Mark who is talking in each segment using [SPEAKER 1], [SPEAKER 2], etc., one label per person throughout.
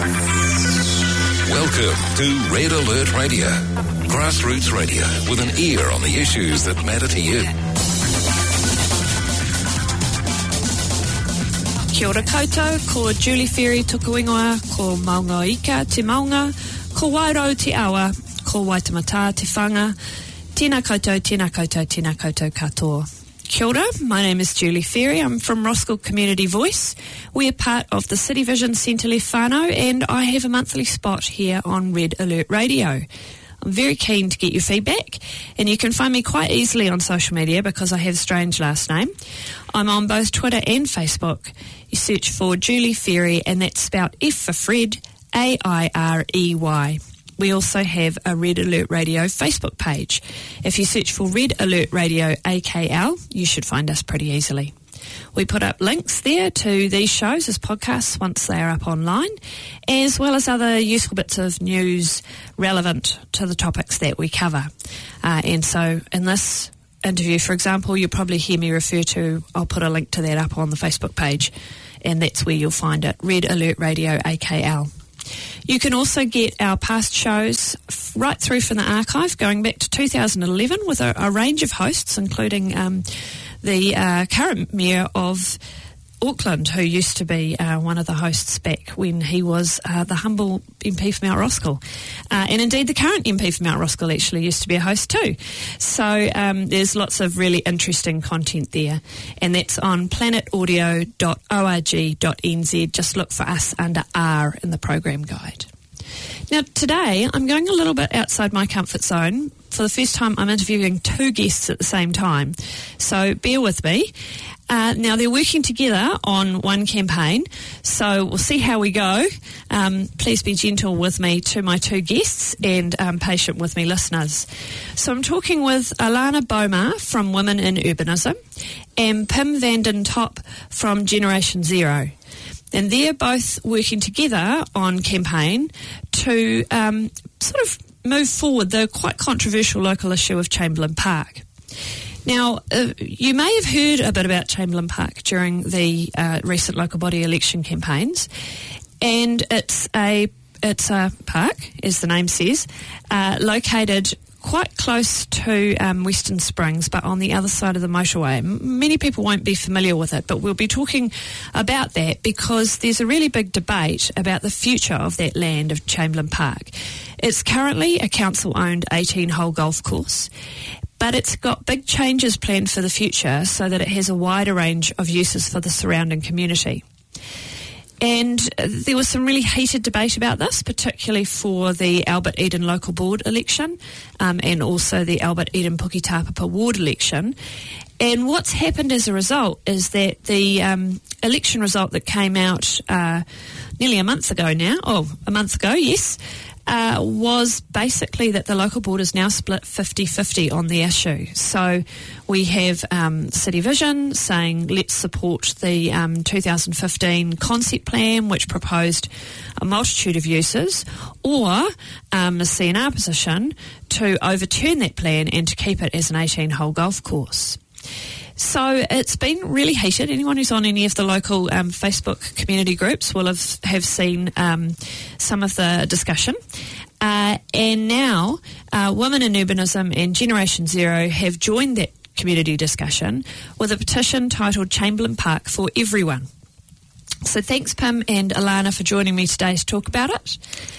[SPEAKER 1] Welcome to Red Alert Radio, grassroots radio with an ear on the issues that matter to you.
[SPEAKER 2] Kia ora koutou, ko Julie Ferry tuku ingoa, ko maunga ika te maunga, ko wairau te awa, ko waitamata te whanga, tēnā koutou, tēnā koutou, tēnā koutou katoa. Kia ora, my name is Julie Ferry. I'm from Roskill Community Voice. We are part of the City Vision Centre Left Whānau, and I have a monthly spot here on Red Alert Radio. I'm very keen to get your feedback, and you can find me quite easily on social media because I have a strange last name. I'm on both Twitter and Facebook. You search for Julie Ferry, and that's spelled F for Fred, A-I-R-E-Y. We also have a Red Alert Radio Facebook page. If you search for Red Alert Radio AKL, you should find us pretty easily. We put up links there to these shows as podcasts once they are up online, as well as other useful bits of news relevant to the topics that we cover. And so in this interview, for example, you'll probably hear me refer to, I'll put a link to that up on the Facebook page, and that's where you'll find it, Red Alert Radio AKL. You can also get our past shows right through from the archive, going back to 2011 with a range of hosts, including the current Mayor of Auckland, who used to be one of the hosts back when he was the humble MP for Mount Roskill. And indeed, the current MP for Mount Roskill actually used to be a host too. So there's lots of really interesting content there. And that's on planetaudio.org.nz. Just look for us under R in the program guide. Now, today, I'm going a little bit outside my comfort zone. For the first time, I'm interviewing two guests at the same time. So bear with me. Now, they're working together on one campaign, so we'll see how we go. Please be gentle with me to my two guests and patient with me listeners. So I'm talking with Alana Bomar from Women in Urbanism and Pim van den Top from Generation Zero. And they're both working together on campaign to sort of move forward the quite controversial local issue of Chamberlain Park. Now, you may have heard a bit about Chamberlain Park during the recent local body election campaigns, and it's a park, as the name says, located quite close to Western Springs, but on the other side of the motorway. Many people won't be familiar with it, but we'll be talking about that because there's a really big debate about the future of that land of Chamberlain Park. It's currently a council-owned 18-hole golf course, but it's got big changes planned for the future so that it has a wider range of uses for the surrounding community. And there was some really heated debate about this, particularly for the Albert Eden Local Board election and also the Albert Eden Puketapapa Ward election. And what's happened as a result is that the election result that came out nearly a month ago, yes, was basically that the local board is now split 50-50 on the issue. So we have City Vision saying let's support the 2015 concept plan, which proposed a multitude of uses, or a CNR position to overturn that plan and to keep it as an 18-hole golf course. So it's been really heated. Anyone who's on any of the local Facebook community groups will have seen some of the discussion. And now Women in Urbanism and Generation Zero have joined that community discussion with a petition titled Chamberlain Park for Everyone. So thanks, Pim and Alana, for joining me today to talk about it.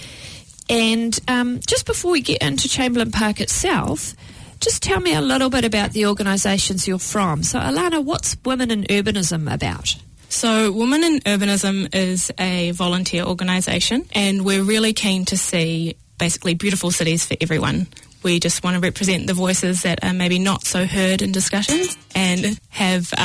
[SPEAKER 2] And just before we get into Chamberlain Park itself, just tell me a little bit about the organisations you're from. So, Alana, what's Women in Urbanism about?
[SPEAKER 3] So, Women in Urbanism is a volunteer organisation, and we're really keen to see basically beautiful cities for everyone. We just want to represent the voices that are maybe not so heard in discussions and have,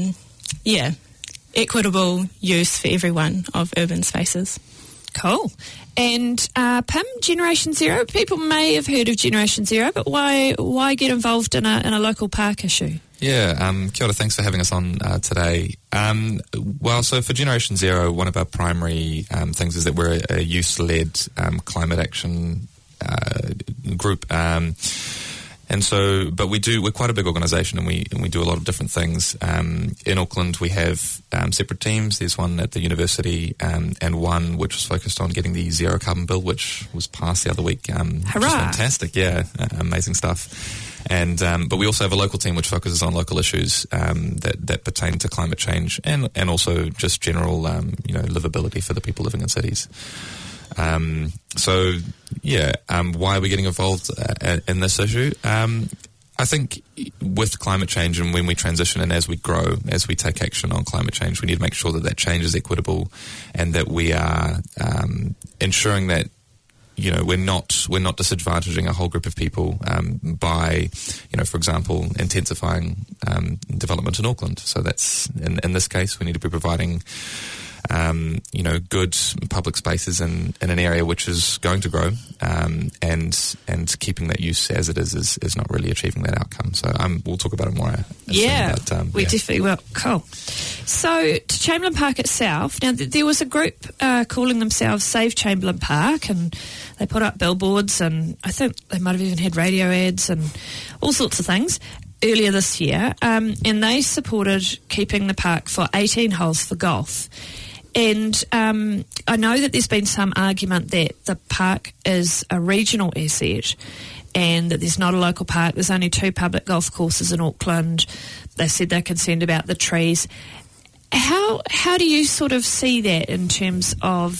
[SPEAKER 3] equitable use for everyone of urban spaces.
[SPEAKER 2] Cool. And Pim, Generation Zero, people may have heard of Generation Zero, but why get involved in a local park issue?
[SPEAKER 4] Yeah, kia ora, thanks for having us on today. So for Generation Zero, one of our primary things is that we're a youth-led climate action group. And so, but we're quite a big organisation, and we do a lot of different things. In Auckland, we have separate teams. There's one at the university, and one which was focused on getting the zero carbon bill, which was passed the other week.
[SPEAKER 2] Hurrah!
[SPEAKER 4] Which is fantastic, yeah, amazing stuff. And but we also have a local team which focuses on local issues that pertain to climate change and also just general livability for the people living in cities. Why are we getting involved in this issue? I think with climate change, and when we transition and as we grow, as we take action on climate change, we need to make sure that change is equitable, and that we are ensuring that we're not disadvantaging a whole group of people by, for example, intensifying development in Auckland. So that's in this case, we need to be providing good public spaces in an area which is going to grow, and keeping that use as it is not really achieving that outcome. So we'll talk about it more.
[SPEAKER 2] We definitely will. Cool. So to Chamberlain Park itself, now there was a group calling themselves Save Chamberlain Park, and they put up billboards, and I think they might have even had radio ads and all sorts of things earlier this year, and they supported keeping the park for 18 holes for golf. And I know that there's been some argument that the park is a regional asset and that there's not a local park. There's only 2 public golf courses in Auckland. They said they're concerned about the trees. How do you sort of see that in terms of,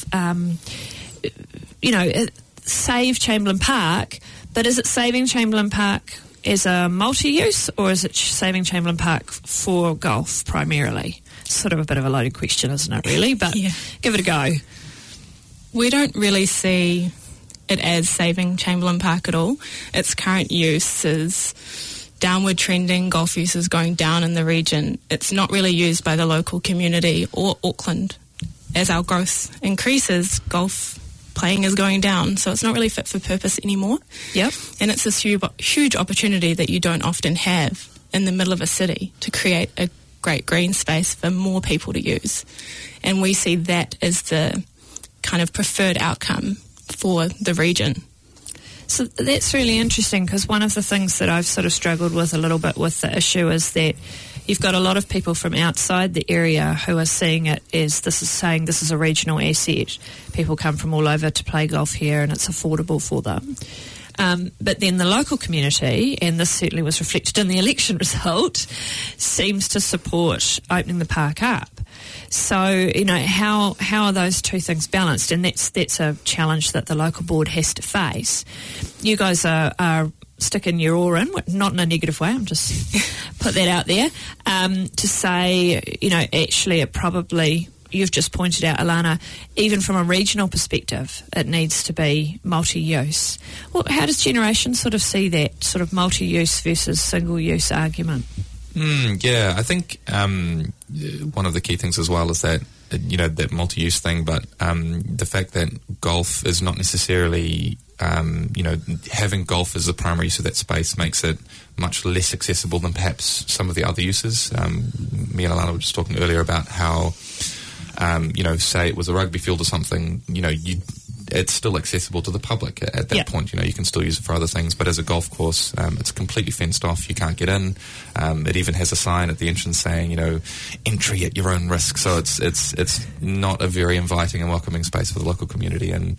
[SPEAKER 2] save Chamberlain Park, but is it saving Chamberlain Park as a multi-use, or is it saving Chamberlain Park for golf primarily? Sort of a bit of a loaded question, isn't it, really? But give it a go.
[SPEAKER 3] We don't really see it as saving Chamberlain Park at all. Its current use is downward trending. Golf use is going down in the region. It's not really used by the local community or Auckland. As our growth increases, golf playing is going down, so it's not really fit for purpose anymore.
[SPEAKER 2] Yep.
[SPEAKER 3] And it's this huge opportunity that you don't often have in the middle of a city to create a great green space for more people to use. And we see that as the kind of preferred outcome for the region.
[SPEAKER 2] So that's really interesting, because one of the things that I've sort of struggled with a little bit with the issue is that you've got a lot of people from outside the area who are seeing it as this is a regional asset. People come from all over to play golf here and it's affordable for them. But then the local community, and this certainly was reflected in the election result, seems to support opening the park up. So, how are those two things balanced? And that's a challenge that the local board has to face. You guys are sticking your oar in, not in a negative way, I'm just put that out there, to say, actually it probably... You've just pointed out, Alana, even from a regional perspective, it needs to be multi-use. Well, how does Generation sort of see that sort of multi-use versus single-use argument?
[SPEAKER 4] I think one of the key things as well is that, that multi-use thing, but the fact that golf is not necessarily... having golf as the primary use of that space makes it much less accessible than perhaps some of the other uses. Me and Alana were just talking earlier about how... say it was a rugby field or something, it's still accessible to the public at that point. You can still use it for other things, but as a golf course, it's completely fenced off. You can't get in. It even has a sign at the entrance saying, entry at your own risk. So it's not a very inviting and welcoming space for the local community. And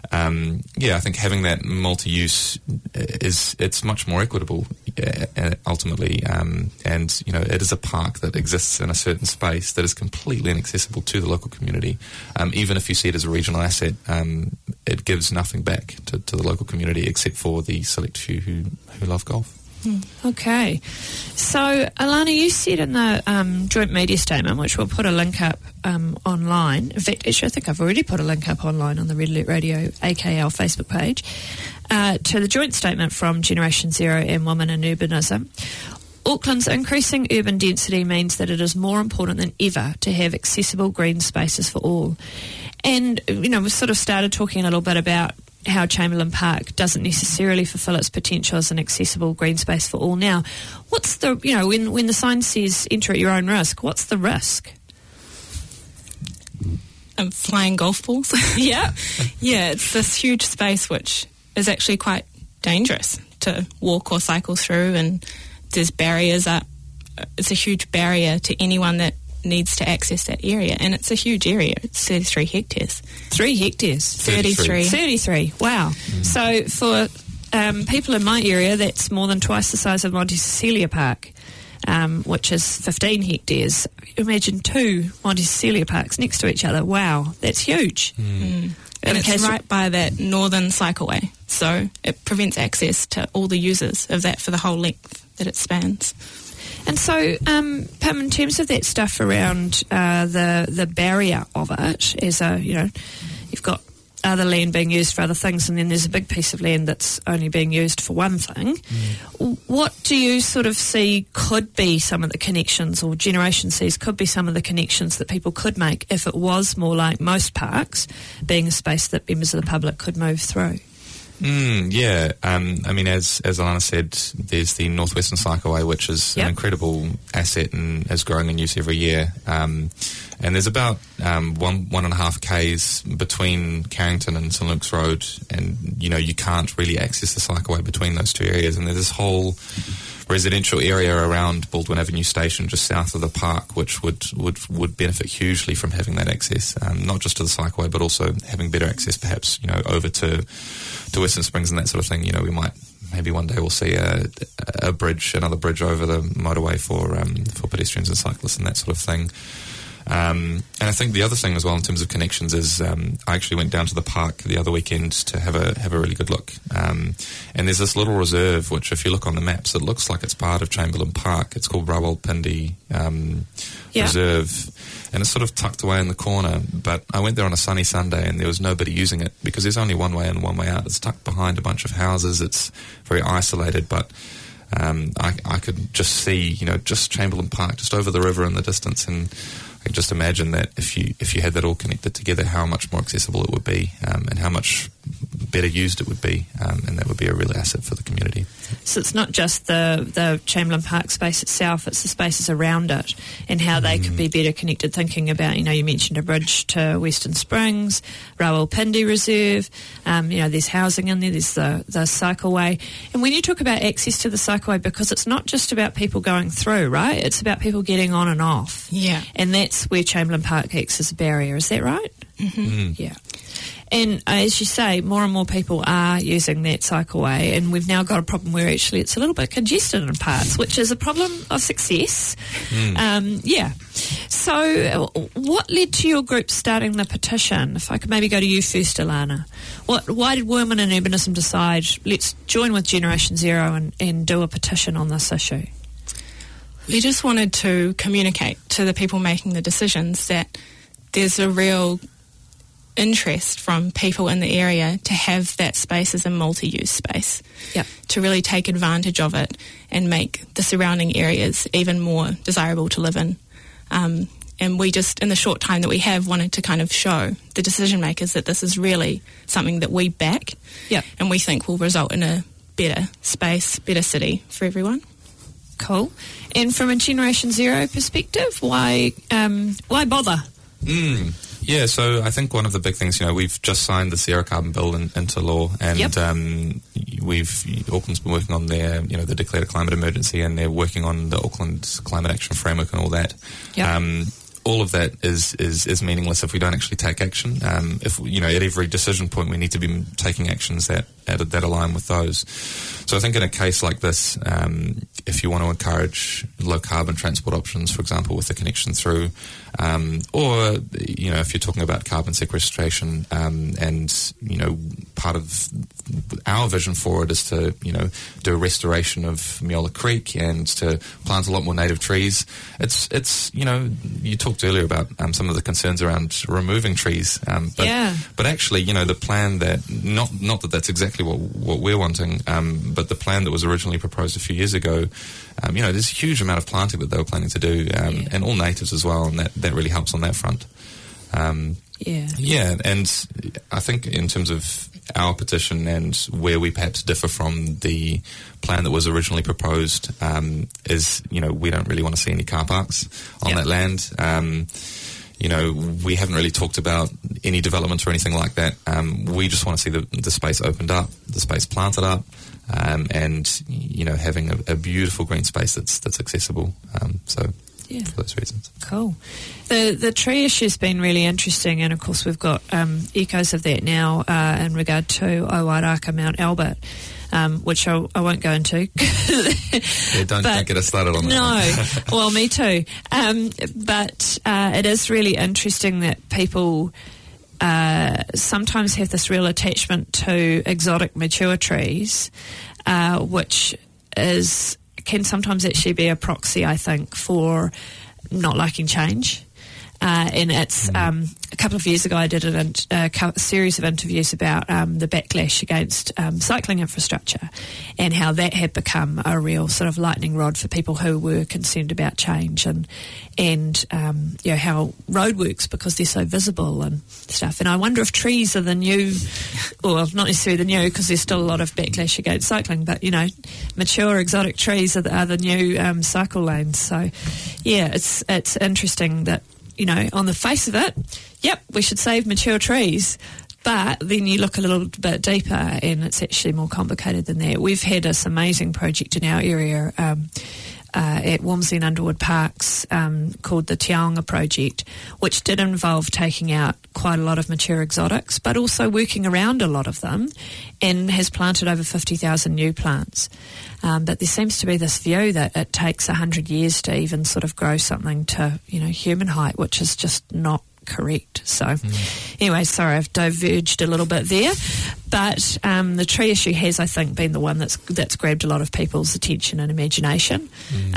[SPEAKER 4] I think having that multi-use it's much more equitable ultimately, and it is a park that exists in a certain space that is completely inaccessible to the local community. Even if you see it as a regional asset, it gives nothing back to the local community except for the select few who love golf.
[SPEAKER 2] Okay. So, Alana, you said in the joint media statement, which we'll put a link up online. In fact, actually, I think I've already put a link up online on the Red Alert Radio AKL Facebook page, to the joint statement from Generation Zero and Women in Urbanism. Auckland's increasing urban density means that it is more important than ever to have accessible green spaces for all. And, we've sort of started talking a little bit about how Chamberlain Park doesn't necessarily fulfil its potential as an accessible green space for all now. What's the, when the sign says enter at your own risk, what's the risk?
[SPEAKER 3] Flying golf balls.
[SPEAKER 2] Yeah.
[SPEAKER 3] Yeah, it's this huge space which is actually quite dangerous to walk or cycle through, and there's barriers up. It's a huge barrier to anyone that needs to access that area, and it's a huge area. It's 33 hectares.
[SPEAKER 2] 3 hectares?
[SPEAKER 3] 33.
[SPEAKER 2] 33, wow. So for people in my area, that's more than twice the size of Monte Cecilia Park, which is 15 hectares. Imagine 2 Monte Cecilia parks next to each other. Wow, that's huge.
[SPEAKER 3] And it's right by that northern cycleway, so it prevents access to all the users of that for the whole length that it spans.
[SPEAKER 2] And so, Pam, in terms of that stuff around the barrier of it, as you've got other land being used for other things, and then there's a big piece of land that's only being used for one thing. What do you sort of see could be some of the connections, or Generation sees could be some of the connections that people could make if it was more like most parks, being a space that members of the public could move through?
[SPEAKER 4] Yeah, I mean, as Alana said, there's the Northwestern Cycleway, which is an incredible asset and is growing in use every year. And there's about 1.5 k's between Carrington and St Luke's Road, and you can't really access the cycleway between those two areas. And there's this whole residential area around Baldwin Avenue Station, just south of the park, which would benefit hugely from having that access, not just to the cycleway, but also having better access, perhaps over to Western Springs and that sort of thing. We might. Maybe one day we'll see another bridge over the motorway for pedestrians and cyclists and that sort of thing. And I think the other thing as well in terms of connections is I actually went down to the park the other weekend to have a really good look. And there's this little reserve which, if you look on the maps, it looks like it's part of Chamberlain Park. It's called Rawalpindi Reserve. And it's sort of tucked away in the corner. But I went there on a sunny Sunday and there was nobody using it because there's only one way in and one way out. It's tucked behind a bunch of houses. It's very isolated, but I could just see, just Chamberlain Park, just over the river in the distance, and I can just imagine that if you had that all connected together, how much more accessible it would be, and how much better used it would be, and that would be a real asset for the community.
[SPEAKER 2] So it's not just the Chamberlain Park space itself, it's the spaces around it and how they could be better connected, thinking about, you mentioned a bridge to Western Springs, Rawalpindi Reserve, there's housing in there, there's the cycleway. And when you talk about access to the cycleway, because it's not just about people going through, right? It's about people getting on and off.
[SPEAKER 3] Yeah.
[SPEAKER 2] And that's where Chamberlain Park acts as a barrier, is that right? Yeah. And as you say, more and more people are using that cycleway, and we've now got a problem where actually it's a little bit congested in parts, which is a problem of success. So what led to your group starting the petition? If I could maybe go to you first, Alana. Why did Women in Urbanism decide, let's join with Generation Zero and do a petition on this issue?
[SPEAKER 3] We just wanted to communicate to the people making the decisions that there's a real interest from people in the area to have that space as a multi-use space, to really take advantage of it and make the surrounding areas even more desirable to live in. And we just, in the short time that we have, wanted to kind of show the decision makers that this is really something that we back and we think will result in a better space, better city for everyone.
[SPEAKER 2] Cool. And from a Generation Zero perspective, why bother?
[SPEAKER 4] Yeah, so I think one of the big things, we've just signed the Zero Carbon Bill into law, and Auckland's been working on their, the declared climate emergency, and they're working on the Auckland Climate Action Framework and all that. All of that is meaningless if we don't actually take action. If at every decision point we need to be taking actions that align with those. So I think in a case like this, if you want to encourage low carbon transport options, for example, with the connection through, or if you're talking about carbon sequestration, and part of our vision for it is to do a restoration of Meola Creek and to plant a lot more native trees. It's you talked earlier about some of the concerns around removing trees, but actually the plan that not that that's exactly what we're wanting, but the plan that was originally proposed a few years ago, there's a huge amount of planting that they were planning to do, and all natives as well, and that really helps on that front. And I think in terms of our petition and where we perhaps differ from the plan that was originally proposed, is we don't really want to see any car parks on that land. we haven't really talked about any development or anything like that. We just want to see the space opened up, the space planted up, and having a beautiful green space that's accessible.
[SPEAKER 2] Yeah.
[SPEAKER 4] For those reasons.
[SPEAKER 2] Cool. The tree issue's been really interesting, and of course we've got echoes of that now in regard to Owairaka, Mount Albert, which I won't go into.
[SPEAKER 4] Don't get us started on that.
[SPEAKER 2] No, well, me too. But it is really interesting that people sometimes have this real attachment to exotic mature trees, which can sometimes actually be a proxy, I think, for not liking change. And it's a couple of years ago I did a series of interviews about the backlash against cycling infrastructure and how that had become a real sort of lightning rod for people who were concerned about change and how roadworks, because they're so visible and stuff. And I wonder if trees are the new, well, not necessarily the new, because there's still a lot of backlash against cycling, but mature exotic trees are the new cycle lanes. So yeah, it's interesting that on the face of it, yep, we should save mature trees. But then you look a little bit deeper and it's actually more complicated than that. We've had this amazing project in our area at Walmsley and Underwood Parks called the Te-Aonga Project, which did involve taking out quite a lot of mature exotics, but also working around a lot of them, and has planted over 50,000 new plants. But there seems to be this view that it takes 100 years to even sort of grow something to, human height, which is just not correct. So anyway, sorry, I've diverged a little bit there. But the tree issue has, I think, been the one that's grabbed a lot of people's attention and imagination.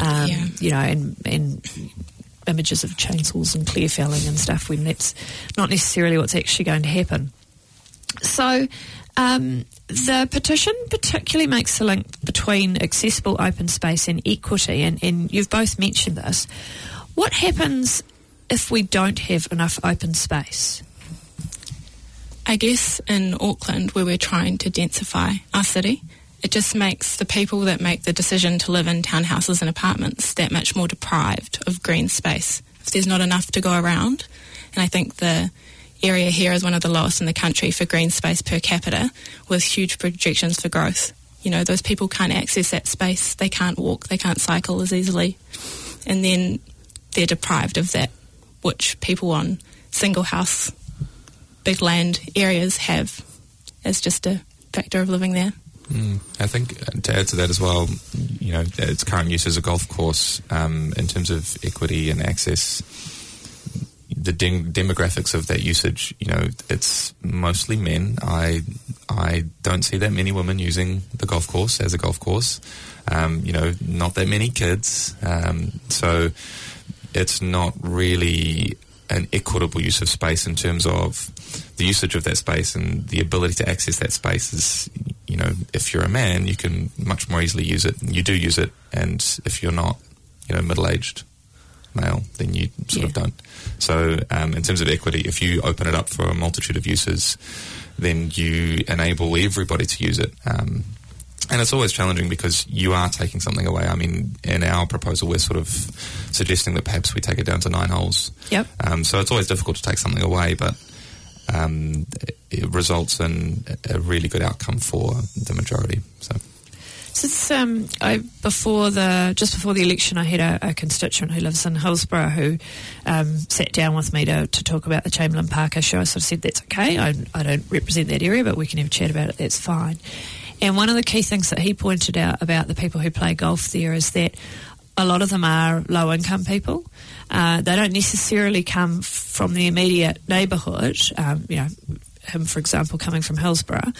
[SPEAKER 2] And images of chainsaws and clear felling and stuff, when that's not necessarily what's actually going to happen. So the petition particularly makes the link between accessible open space and equity, and you've both mentioned this. What happens if we don't have enough open space?
[SPEAKER 3] I guess in Auckland, where we're trying to densify our city, it just makes the people that make the decision to live in townhouses and apartments that much more deprived of green space if there's not enough to go around. And I think the area here is one of the lowest in the country for green space per capita, with huge projections for growth. Those people can't access that space. They can't walk, they can't cycle as easily. And then they're deprived of that, which people on single house, big land areas have as just a factor of living there.
[SPEAKER 4] I think to add to that as well, its current use as a golf course, in terms of equity and access, the demographics of that usage, it's mostly men. I don't see that many women using the golf course as a golf course. Not that many kids. So it's not really an equitable use of space in terms of the usage of that space, and the ability to access that space is, if you're a man, you can much more easily use it, and you do use it, and if you're not, middle-aged male, then you sort of don't. So in terms of equity, if you open it up for a multitude of uses, then you enable everybody to use it. And it's always challenging because you are taking something away. I mean, in our proposal, we're sort of suggesting that perhaps we take it down to 9 holes.
[SPEAKER 2] Yep.
[SPEAKER 4] So it's always difficult to take something away, but it results in a really good outcome for the majority. So before the election, I had a constituent who lives in Hillsborough who sat down with me to talk about the Chamberlain Park issue. I sort of said, that's okay. I don't represent that area, but we can have a chat about it. That's fine. And one of the key things that he pointed out about the people who play golf there is that a lot of them are low-income people. They don't necessarily come from the immediate neighbourhood, him, for example, coming from Hillsborough.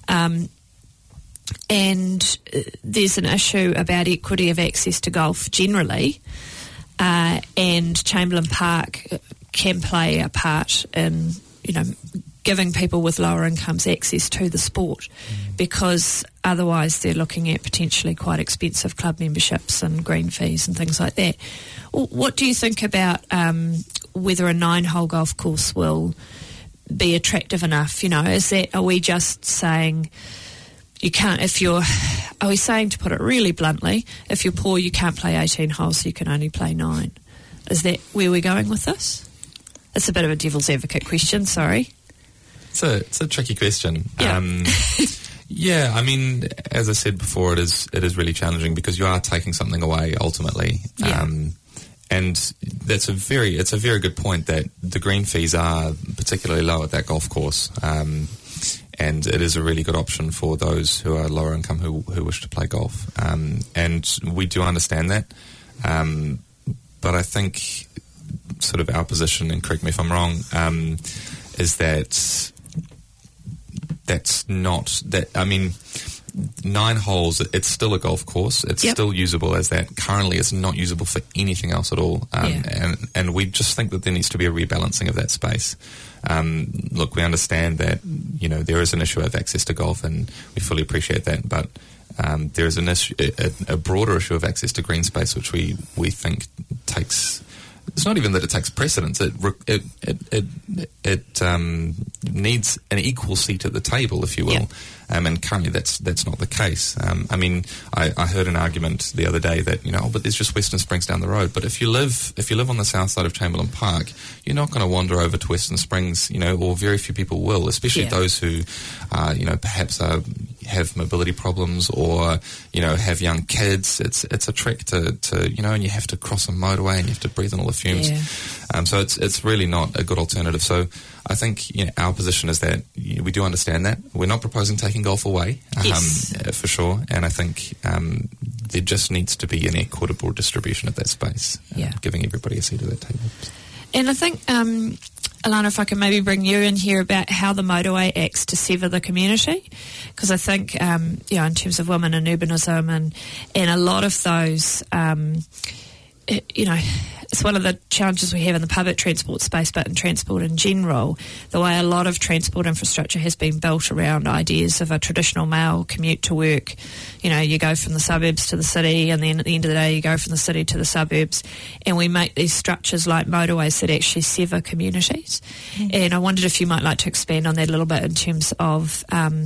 [SPEAKER 4] And there's an issue about equity of access to golf generally, and Chamberlain Park can play a part in, giving people with lower incomes access to the sport, because otherwise they're looking at potentially quite expensive club memberships and green fees and things like that. What do you think about whether a 9-hole golf course will be attractive enough? Are we just saying you can't, are we saying, to put it really bluntly, if you're poor you can't play 18 holes, so you can only play 9? Is that where we're going with this?
[SPEAKER 2] It's a bit of a devil's advocate question, sorry.
[SPEAKER 4] It's a tricky question.
[SPEAKER 2] Yeah.
[SPEAKER 4] Yeah, I mean, as I said before, it is really challenging because you are taking something away ultimately.
[SPEAKER 2] Yeah.
[SPEAKER 4] And it's a very good point that the green fees are particularly low at that golf course. And it is a really good option for those who are lower income who wish to play golf. And we do understand that. But I think sort of our position, and correct me if I'm wrong, is that that's not that. I mean, 9 holes, it's still a golf course. It's still usable as that. Currently, it's not usable for anything else at all. And we just think that there needs to be a rebalancing of that space. Look, we understand that, you know, there is an issue of access to golf, and we fully appreciate that. But there is an issue, a broader issue of access to green space, which we think takes. It's not even that it takes precedence. It needs an equal seat at the table, if you will.
[SPEAKER 2] Yeah.
[SPEAKER 4] And currently that's not the case. I mean, I heard an argument the other day that, you know, but there's just Western Springs down the road. But if you live on the south side of Chamberlain Park, you're not going to wander over to Western Springs, you know, or very few people will, especially those who, you know, perhaps have mobility problems or, you know, have young kids. It's a trek to you know, and you have to cross a motorway and you have to breathe in all the fumes.
[SPEAKER 2] Yeah.
[SPEAKER 4] So it's really not a good alternative. So I think, you know, our position is that we do understand that. We're not proposing taking golf away, for sure. And I think there just needs to be an equitable distribution of that space, giving everybody a seat at that table.
[SPEAKER 2] And I think, Alana, if I can maybe bring you in here about how the motorway acts to sever the community, because I think, you know, in terms of women and urbanism and a lot of those, you know, it's one of the challenges we have in the public transport space, but in transport in general, the way a lot of transport infrastructure has been built around ideas of a traditional male commute to work. You know, you go from the suburbs to the city, and then at the end of the day, you go from the city to the suburbs, and we make these structures like motorways that actually sever communities. And I wondered if you might like to expand on that a little bit in terms of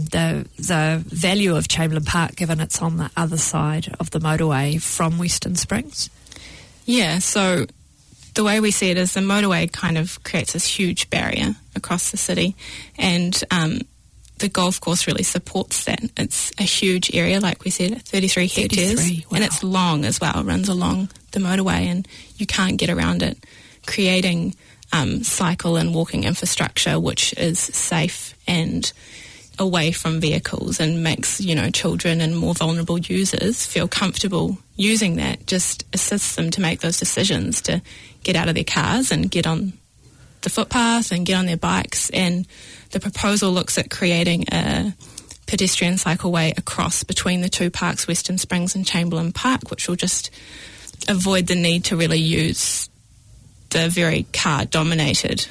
[SPEAKER 2] the value of Chamberlain Park, given it's on the other side of the motorway from Western Springs.
[SPEAKER 3] Yeah, so the way we see it is the motorway kind of creates this huge barrier across the city, and the golf course really supports that. It's a huge area, like we said, 33 hectares,
[SPEAKER 2] wow.
[SPEAKER 3] And it's long as well. It runs along the motorway and you can't get around it, creating cycle and walking infrastructure which is safe and away from vehicles and makes, you know, children and more vulnerable users feel comfortable using that, just assists them to make those decisions to get out of their cars and get on the footpath and get on their bikes. And the proposal looks at creating a pedestrian cycleway across between the two parks, Western Springs and Chamberlain Park, which will just avoid the need to really use the very car-dominated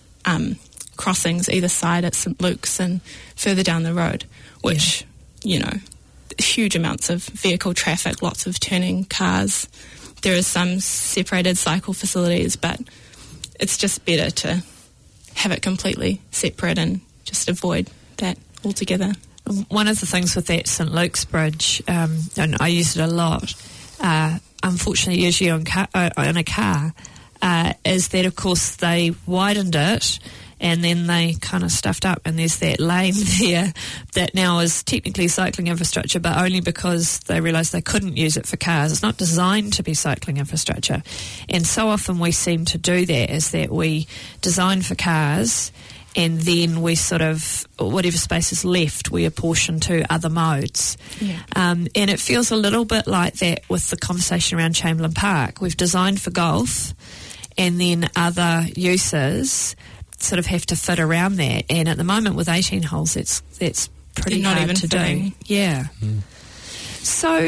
[SPEAKER 3] crossings either side at St Luke's and further down the road, which, you know, huge amounts of vehicle traffic, lots of turning cars. There are some separated cycle facilities, but it's just better to have it completely separate and just avoid that altogether.
[SPEAKER 2] One of the things with that St Luke's Bridge, and I use it a lot, unfortunately usually in a car, is that of course they widened it and then they kind of stuffed up, and there's that lane there that now is technically cycling infrastructure, but only because they realised they couldn't use it for cars. It's not designed to be cycling infrastructure. And so often we seem to do that, is that we design for cars and then we sort of, whatever space is left, we apportion to other modes.
[SPEAKER 3] Yeah.
[SPEAKER 2] And it feels a little bit like that with the conversation around Chamberlain Park. We've designed for golf, and then other uses sort of have to fit around that. And at the moment with 18 holes, that's pretty
[SPEAKER 3] not
[SPEAKER 2] hard
[SPEAKER 3] even
[SPEAKER 2] to
[SPEAKER 3] fitting.
[SPEAKER 2] do. Yeah. So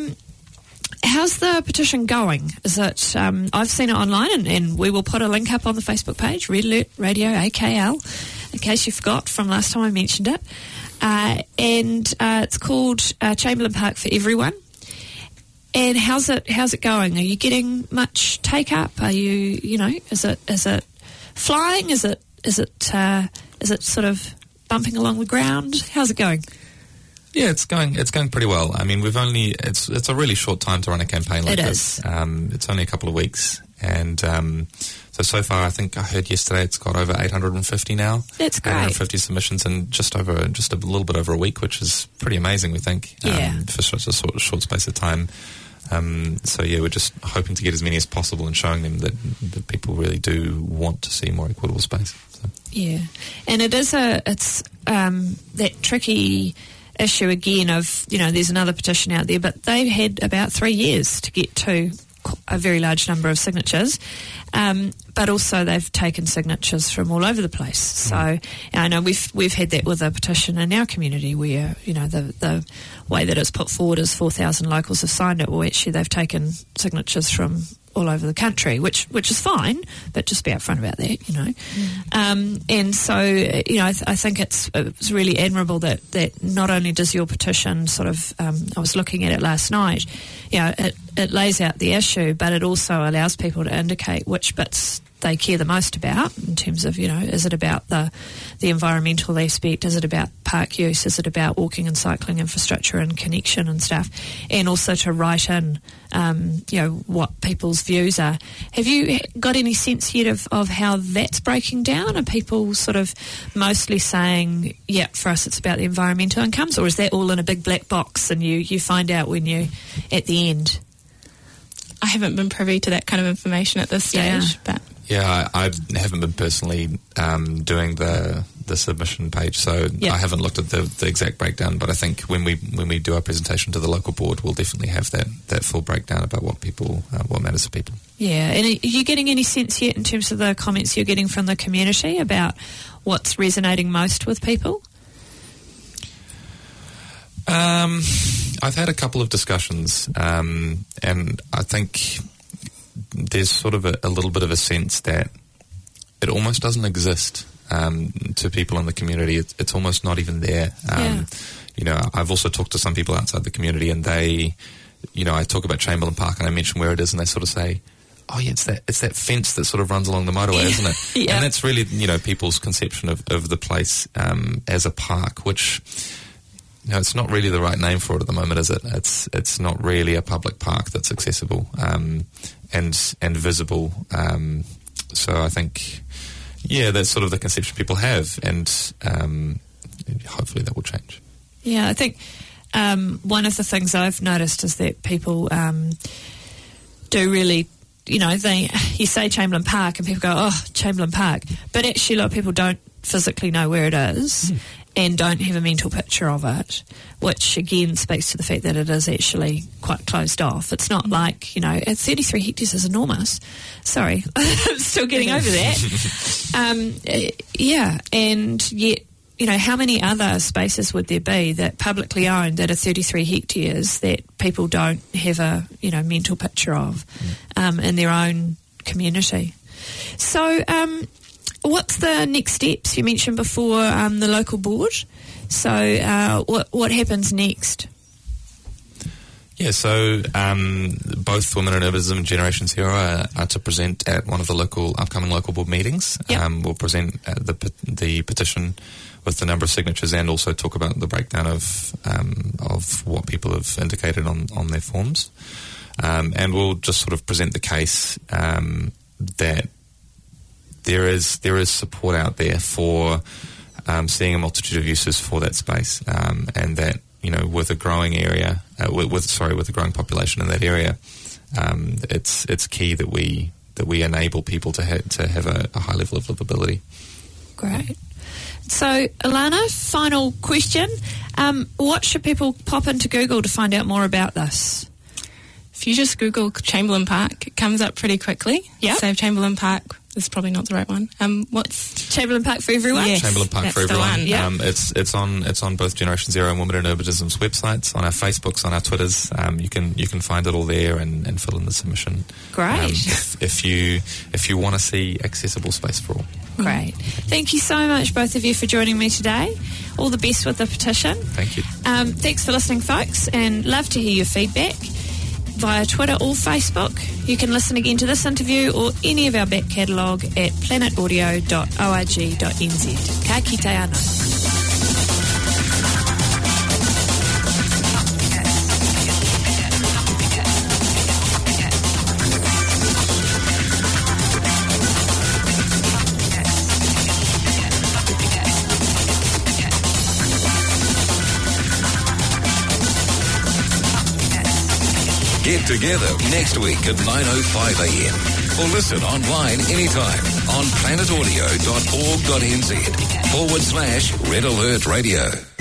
[SPEAKER 2] how's the petition going? Is it, I've seen it online, and we will put a link up on the Facebook page, Red Alert Radio AKL, in case you forgot from last time I mentioned it. And it's called Chamberlain Park for Everyone. And how's it going? Are you getting much take up? Are you know, is it flying? Is it sort of bumping along the ground? How's it going?
[SPEAKER 4] Yeah, it's going pretty well. I mean, it's a really short time to run a campaign like this. It's only a couple of weeks, And so far, I think I heard yesterday it's got over 850 now.
[SPEAKER 2] That's great.
[SPEAKER 4] 850 submissions in just a little bit over a week, which is pretty amazing, we think, for such a short space of time. We're just hoping to get as many as possible and showing them that people really do want to see more equitable space. So.
[SPEAKER 2] Yeah, and it's that tricky issue again of, there's another petition out there, but they've had about 3 years to get to a very large number of signatures, but also they've taken signatures from all over the place. So I know we've had that with a petition in our community where the way that it's put forward is 4,000 locals have signed it. Well, actually they've taken signatures from all over the country, which is fine, but just be upfront about that, and so I think it's really admirable that not only does your petition sort of I was looking at it last night, it lays out the issue, but it also allows people to indicate which bits they care the most about in terms of, is it about the environmental aspect, is it about park use, is it about walking and cycling infrastructure and connection and stuff, and also to write in, what people's views are. Have you got any sense yet of how that's breaking down? Are people sort of mostly saying, yeah, for us it's about the environmental incomes, or is that all in a big black box and you find out when you at the end?
[SPEAKER 3] I haven't been privy to that kind of information at this stage, but...
[SPEAKER 4] Yeah, I haven't been personally doing the submission page, so I haven't looked at the exact breakdown. But I think when we do our presentation to the local board, we'll definitely have that full breakdown about what matters to people. Yeah,
[SPEAKER 2] and are you getting any sense yet in terms of the comments you're getting from the community about what's resonating most with people?
[SPEAKER 4] I've had a couple of discussions, and I think there's sort of a little bit of a sense that it almost doesn't exist to people in the community. It's almost not even there. I've also talked to some people outside the community, and they, I talk about Chamberlain Park and I mention where it is, and they sort of say, oh yeah, it's that fence that sort of runs along the motorway, isn't it? And that's really, people's conception of the place as a park, which... it's not really the right name for it at the moment, is it? It's not really a public park that's accessible and visible. So I think, that's sort of the conception people have, and hopefully that will change.
[SPEAKER 2] Yeah, I think one of the things I've noticed is that people do really, you say Chamberlain Park and people go, oh, Chamberlain Park, but actually a lot of people don't physically know where it is. And don't have a mental picture of it, which again speaks to the fact that it is actually quite closed off. It's not like, 33 hectares is enormous. Sorry, I'm still getting over that. And yet, how many other spaces would there be that publicly owned that are 33 hectares that people don't have a, mental picture of in their own community? So, what's the next steps? You mentioned before the local board. So what happens next?
[SPEAKER 4] Yeah, so both Women in Urbanism and Generation Zero are to present at one of the upcoming local board meetings. Yep. We'll present the petition with the number of signatures and also talk about the breakdown of what people have indicated on their forms. And we'll just sort of present the case that there is support out there for seeing a multitude of uses for that space, and that with a growing area, with a growing population in that area, it's key that we enable people to have a high level of livability.
[SPEAKER 2] Great. So, Alana, final question: what should people pop into Google to find out more about this?
[SPEAKER 3] If you just Google Chamberlain Park, it comes up pretty quickly. Yeah. Save Chamberlain Park. This is probably not the right one. What's
[SPEAKER 2] Chamberlain Park for everyone?
[SPEAKER 3] Yes,
[SPEAKER 4] Chamberlain Park for everyone. Yeah. It's on both Generation Zero and Women in Urbanism's websites, on our Facebooks, on our Twitters. You can find it all there and fill in the submission.
[SPEAKER 2] Great.
[SPEAKER 4] If you want to see accessible space for all.
[SPEAKER 2] Great. Thank you so much, both of you, for joining me today. All the best with the petition.
[SPEAKER 4] Thank you.
[SPEAKER 2] Thanks for listening, folks, and love to hear your feedback via Twitter or Facebook. You can listen again to this interview or any of our back catalogue at planetaudio.org.nz. Ka kite anō.
[SPEAKER 1] Get together next week at 9:05 a.m. or listen online anytime on planetaudio.org.nz/Red Alert Radio.